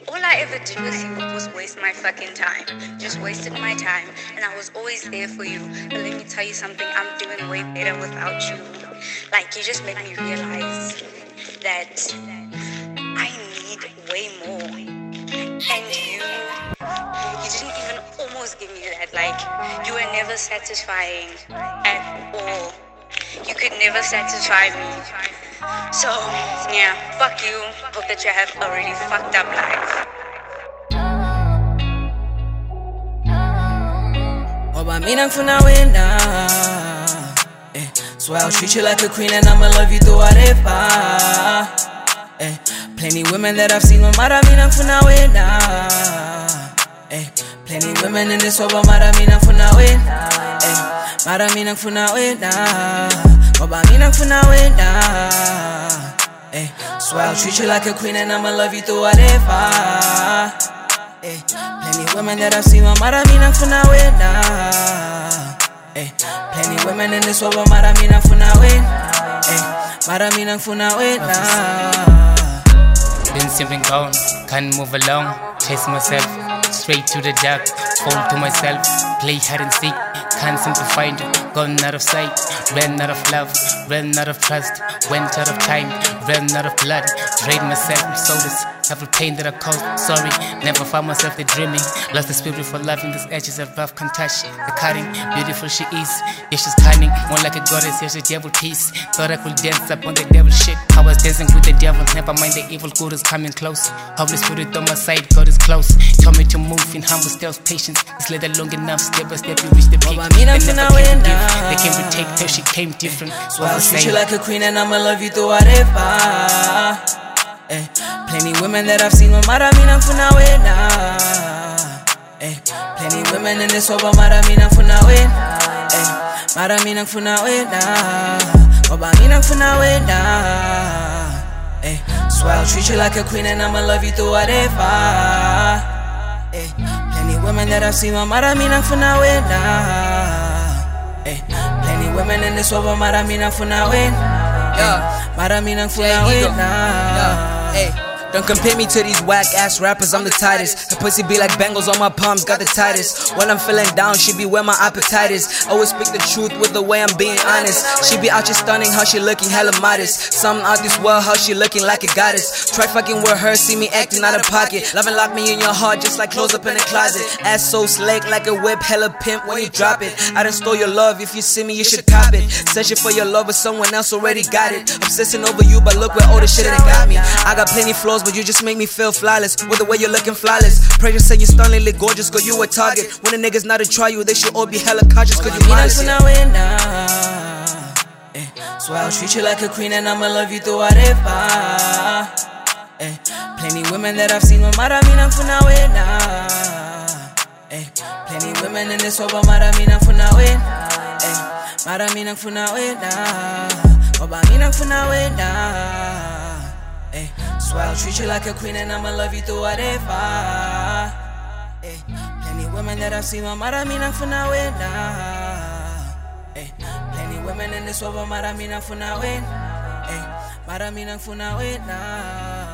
all I ever did with you was waste my fucking time. Just wasted my time, and I was always there for you. But let me tell you something, I'm doing way better without you. Like, you just made me realize that I need way more. And you didn't even almost give me that. Like, you were never satisfying at all. You could never satisfy me. So, yeah, fuck you. Hope that you have a really fucked up life. Oba mina ngifuna wena, so I'll treat you like a queen and I'ma love you through whatever. Plenty women that I've seen, mara mina ngifuna wena. Plenty women in this world, mara mina ngifuna wena. Mara mina ngifuna wena, oba mina ngifuna wena. So I'll treat you like a queen and I'ma love you through whatever. Plenty women that I've seen, mara mina ngifuna wena. Plenty women in this world, mara mina ngifuna wena. Mara mina ngifuna wena. Been sipping gone, can't move along, chase myself straight to the dark, fall to myself, play hide and seek, can't seem to find, gone out of sight, ran out of love, ran out of trust, went out of time, ran out of blood, drained myself, soulless, every pain that I caused, sorry, never found myself the dreaming, lost the spirit for loving, these edges of love can't touch, the cutting, beautiful she is, yeah she's cunning, more like a goddess, yeah she's devil piece, thought I could dance up on the devil shit, I was dancing with the devil, never mind the evil, good is coming close, Holy Spirit on my side, God is close, tell me to move in humble stealth, patience, it's later long enough, step by step you reach the peak, they never came to give, they came to take till she came different, so I'll treat you like a queen and I'ma love you through whatever. Plenty women that I've seen, mara mina ngifuna wena. Plenty women in this world, mara mina ngifuna wena. Mara mina ngifuna wena, oba mina ngifuna wena. So I'll treat you like a queen and I'ma love you through whatever. Plenty women that I've seen, mara mina ngifuna wena. Plenty women in this world, mara mina ngifuna wena. Mara mina ngifuna wena. Don't compare me to these whack ass rappers, I'm the tightest. Her pussy be like bangles on my palms, got the tightest. When I'm feeling down, she be where my appetite is. Always speak the truth with the way I'm being honest. She be out here stunning, how she looking hella modest. Something out this world, how she looking like a goddess. Try fucking with her, see me acting out of pocket. Love and lock me in your heart, just like clothes up in the closet. Ass so slick like a whip, hella pimp when you drop it. I done stole your love, if you see me, you should cop it. Searching for your love, but someone else already got it. Obsessing over you, but look where all the shit that got me. I got plenty flaws, but you just make me feel flawless. With the way you're looking flawless. Pressure say you're stunningly gorgeous, cause you a target. When the niggas not to try you, they should all be hella conscious, cause you modest. So I'll treat you like a queen and I'ma love you through whatever. Plenty women that I've seen, mara mina ngifuna wena. Plenty women in this world, mara mina ngifuna wena. Mara mina ngifuna wena, oba mina ngifuna wena. So I'll treat you like a queen and I'ma love you through whatever. Plenty women that I've seen, mara mina ngifuna wena. Plenty women in this world, mara mina ngifuna wena. Mara mina ngifuna wena.